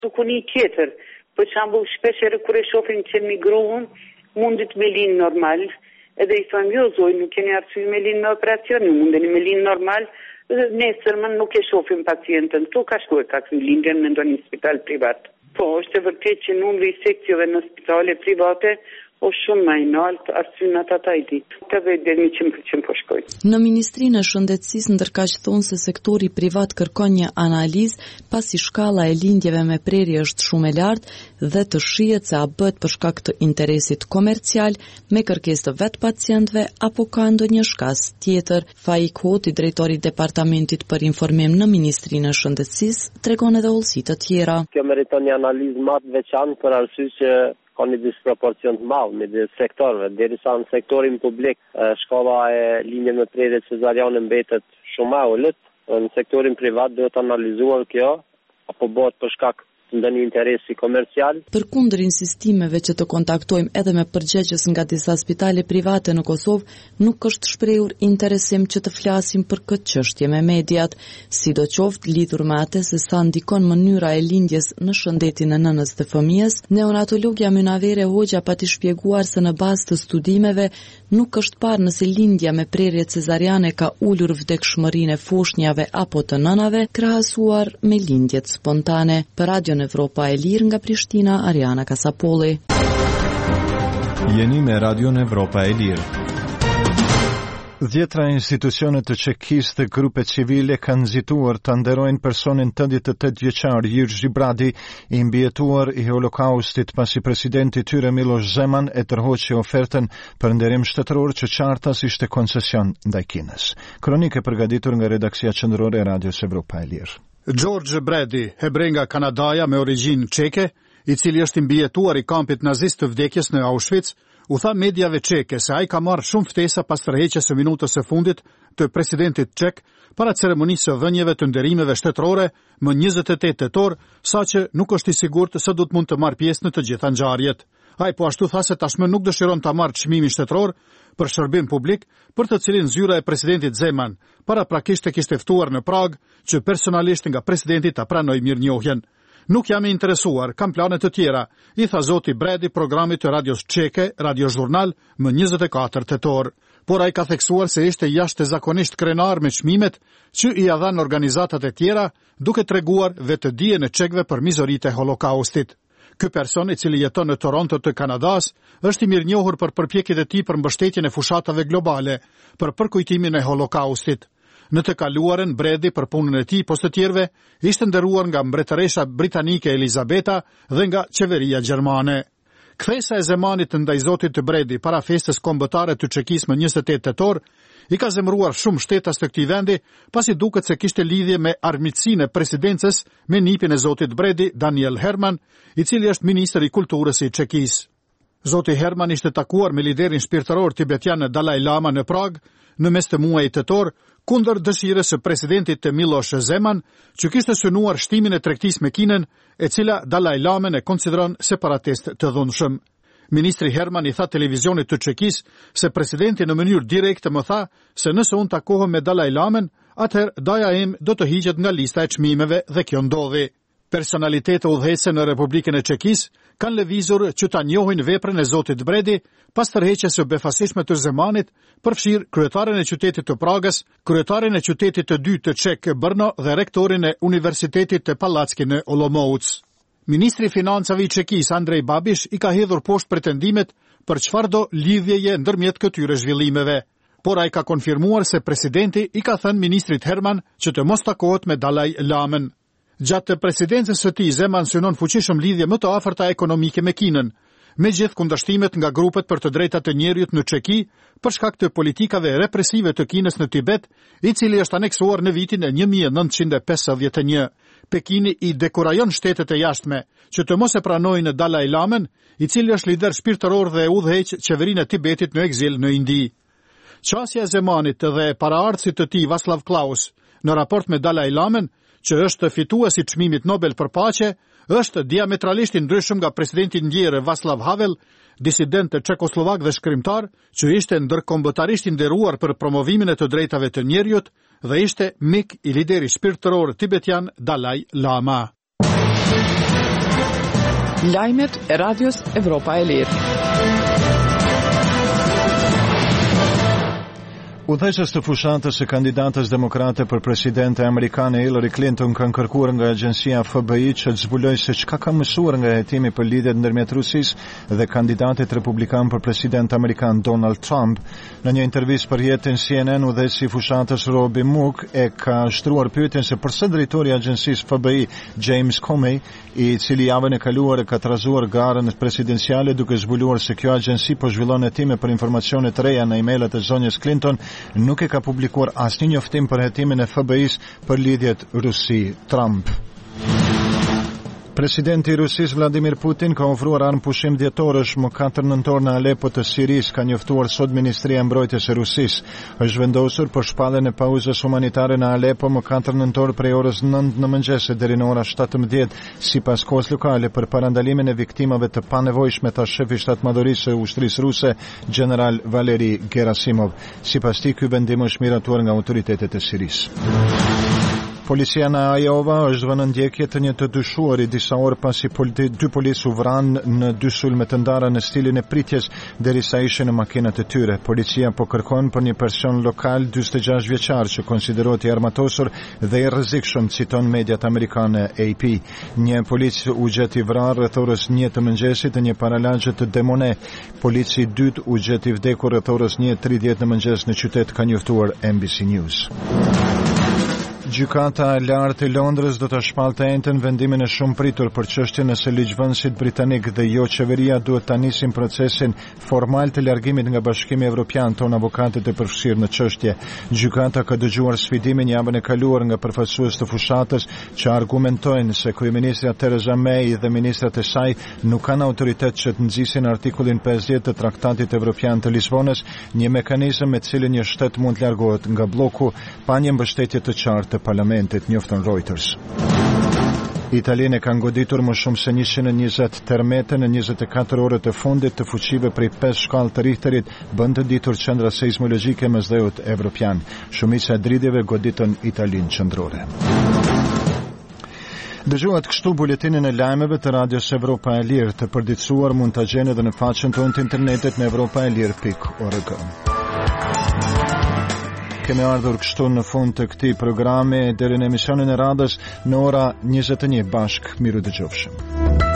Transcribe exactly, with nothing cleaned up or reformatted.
Sukuni tjetër, për shembull shpesh herë kur e shohim që migruan, mundit me linë normal, edhe i thëmë jo zoj, nuk keni arsye me linë me operacion, ju mundeni me linë normal, dhe nesërmën nuk e shohim pacientën. Tu ka shkuar ka ky lindjen në ndonjë spital privat. Po, është e vërtet që numri i sekciove në spitale private është shumë më i lartë, arsynat ata i ditë. Të vetë një qind për qind po shkoj. Në Ministrinë e Shëndetësisë ndërkaq thonë se sektori privat kërkon një analizë pasi shkalla e lindjeve me prerje është shumë e lartë dhe të shihet se a bëhet për shkak të interesit komercial me kërkesë të vetë pacientëve apo ka ndonjë shkas tjetër. Faik Hoti, drejtori i departamentit për informim në Ministrinë e Shëndetësisë, tregon edhe hollësi të tjera. Kjo meriton një analizë më të veçantë për arsye që ka një disproporcion të madh midis sektorëve, derisa në sektorin publik shkalla e linjeve me prerje cezariane mbetet shumë më e ulët, në sektorin privat duhet analizuar kjo apo bëhet për shkak të ndonjë interesi komercial. Përkundër insistimeve që të kontaktojmë edhe me përgjegjës nga disa spitale private në Kosovë, nuk është shprehur interesim që të flasim për këtë çështje me mediat, sidoqoftë lidhur me atë se sa ndikon mënyra e lindjes në shëndetin e nënës dhe fëmijës. Neonatologja Mynavere Hoxha pati shpjeguar se në bazë të studimeve nuk është parë nëse lindja me prerje cezariane ka ulur vdekshmërinë e foshnjave apo të nënave krahasuar me lindjet spontane. Për Radio Evropa e Lirë nga Prishtina, Ariana Kasapolli. Jeni me Radio Evropa e Lirë. Dhjetra institucionet të Çekisë dhe grupe civile kanë nxituar të nderojnë personin tetëdhjetë e tetë vjeçar Jerzy Bradi, i mbijetuar i Holokaustit pasi presidenti i tyre Miloš Zeman e tërhoqi ofertën për nderim shtetëror që qartas ishte koncesion ndaj Kinës. Kronikë e përgatitur nga redaksia qendrore e Radios Evropa e Lirë. George Brady, hebrej nga Kanadaja me origjinë çeke, i cili është i mbijetuar i kampit nazist të vdekjes në Auschwitz, u tha mediave çeke se ai ka marrë shumë ftesa pas tërheqjes së minutës së fundit të presidentit çek para ceremonisë së dhënieve të nderimeve shtetërore më njëzet e tetë tetor, saqë nuk është i sigurt se do të mund të marrë pjesë në të gjitha ngjarjet. Ai po ashtu tha se tashmë nuk dëshiron ta marrë çmimin shtetëror për shërbim publik, për të cilin zyra e presidentit Zeman para prakisht e kishte ftuar në Prag, që personalisht nga presidenti ta pranoj mirënjohjen. Nuk jam i interesuar, kam plane të tjera, i tha zoti Brady programit të radios çeke, Radio Zhurnal, më njëzet e katër tetor. Por ai ka theksuar se ishte jashtëzakonisht krenar me çmimet që i ia dhanë organizatat e tjera, duke treguar vetëdijen e çekëve për mizoritë e Holokaustit. Ky person, i cili jeton në Toronto të Kanadas, është i mirënjohur për përpjekjet e tij për mbështetjen e fushatave globale, për përkujtimin e Holokaustit. Në të kaluarën, Brady për punën e tij poshtë të tjerëve ishte nderuar nga mbretëresha britanike Elizabeta dhe nga qeveria gjermane. Kthesa e Zemanit ndaj zotit të Brady para festës kombëtare të Çekisë më njëzet e tetë tetor i ka zemëruar shumë shtetas të këtij vendi, pasi duket se kishte lidhje me armiqsinë e presidencës me nipin e zotit Brady, Daniel Herman, i cili është ministri i kulturës i Çekisë. Zoti Herman ishte takuar me liderin shpirtëror tibetian Dalai Lama në Prag në mes të muajit tetor, kundër dëshirës së presidentit të Miloš Zeman, që kishte synuar shtimin e tregtisë me Kinën, e cila Dalai Lama e konsideron separatist të dhunshëm. Ministri Herman i tha televizionit të Çekisë se presidenti në mënyrë direkte më tha se nëse unë takohem me Dalai Lamen, atëherë daja im do të hiqet nga lista e çmimeve dhe kjo ndodhi. Personalitete udhëheqëse në Republikën e Çekisë kanë lëvizur që ta njohin veprën e zotit Brady pas tërheqjes së befasishme të Zemanit, përfshir kryetaren e qytetit të Pragës, kryetarin e qytetit të dytë të Çek Brno dhe rektorin e Universitetit të Pallacki në Olomouc. Ministri i Financave i Çekisë Andrej Babiš i ka hedhur poshtë pretendimet për çfarëdo lidhjeje ndërmjet këtyre zhvillimeve, por ai ka konfirmuar se presidenti i ka thënë ministrit Herman që të mos takohet me Dalai Lamen. Gjatë presidencës së tij, Zeman synon fuqishëm lidhje më të afërta ekonomike me Kinën, me gjithë kundërshtimet nga grupet për të drejtat e njerëzit në Çeki për shkak të politikave represive të Kinës në Tibet, i cili është aneksuar në vitin e një mijë e nëntëqind e pesëdhjetë e një. Pekini i dekurajon shtetet e jashtme që të mos e pranojnë Dalai Lamen, i cili është lider shpirtëror dhe udhëheq qeverinë e Tibetit në ekzil në Indi. Qasja e Zemanit dhe paraardhësit të tij Václav Klaus në raport me Dalai Lamen, që është fituesi i çmimit Nobel për paqe, është diametralisht i ndryshëm nga presidenti ndjerë Václav Havel, disident çekoslovak dhe shkrimtar, që ishte ndërkombëtarisht i nderuar për promovimin e të drejtave të njerëzit dhe ishte mik i liderit shpirtëror tibetian Dalai Lama. Lajmet e Radios Evropa e Lirë. Udhëheqës të fushatës së kandidatës demokrate për presidente amerikane Hillary Clinton kanë kërkuar nga agjencia F B I që të zbulojë se çka ka mësuar nga hetimi për lidhjet ndërmjet Rusisë dhe kandidatit republikan për president amerikan Donald Trump. Në një intervistë për jetën C N N, udhëheqësi i fushatës Robbie Mook e ka shtruar pyetjen se përse drejtori i agjencisë F B I James Comey, i cili javën e kaluar e ka trazuar garën presidenciale duke zbuluar se kjo agjenci po zhvillon hetime për informacione të reja në emailët e zonjës Clinton, nuk e ka publikuar asnjë njoftim për hetimin e F B I-s për lidhjet Rusi-Trump. Presidenti i Rusisë Vladimir Putin ka ofruar armë pushim dhjetorësh më katër nëntor në Alepo të Sirisë, ka njoftuar sot Ministria e Mbrojtjes e Rusisë. Është vendosur për shpalljen e pauzës humanitare në Alepo më katër nëntor prej orës nëntë në mëngjes deri në ora shtatëmbëdhjetë, sipas kohës lokale, për parandalimin e viktimave të panevojshme, tha shefi i shtatmadërisë së ushtrisë ruse, general Valeri Gerasimov. Sipas tij, ky vendim është miratuar nga autoritetet e Sirisë. Policia në Iowa është vënë ndjekje të një të dyshuari disa orë pasi politi, dy policë u vranë në dy sulme të ndara në stilin e pritjes derisa ishin në makinat e tyre. Policia po kërkon për një person lokal dyzet e gjashtë vjeçar që konsiderohet i armatosur dhe i rrezikshëm, citon mediat amerikane A P. Një polic u gjeti vrarë rreth orës një të mëngjesit në një paralagje të Demone. Polici i dytë u gjeti vdekur rreth orës një e tridhjetë në mëngjes në qytet, ka njoftuar N B C News. Gjykata e lartë e Londrës do ta shpallte entën vendimin e shumë pritur për çështjen nëse ligjvënësit britanik dhe jo qeveria duhet ta nisin procesin formal të largimit nga Bashkimi Evropian, ton avokatët e përfshirë në çështje. Gjykata ka dëgjuar sfidimin javën e kaluar nga përfaqësues të fushatës që argumentojnë se kryeministja Theresa May dhe ministrat e saj nuk kanë autoritet që të nxisin artikullin pesëdhjetë të Traktatit Evropian të Lisbonës, një mekanizëm me të cilin një shtet mund të largohet nga bloku pa një mbështetje të qartë parlamentit, njofton Reuters. Italinë kanë goditur më shumë se njëqind e njëzet termete në njëzet e katër orët e fundit të fuqive prej pesë shkallë të Richterit, bën të ditur qendra seizmologjike mes dheut evropian. Shumica e dridhjeve goditën Italinë qendrore. Dëgjuat kështu buletinin e lajmeve të Radios Evropa e Lirë, të përditësuar mund ta gjeni edhe në faqen tonë të internetit në evropaelir pikë org. Kemi ardhur kështu në fund të këtij programi, deri në emisionin e radhës në ora njëzet e një bashk. Miru dëgjofshim.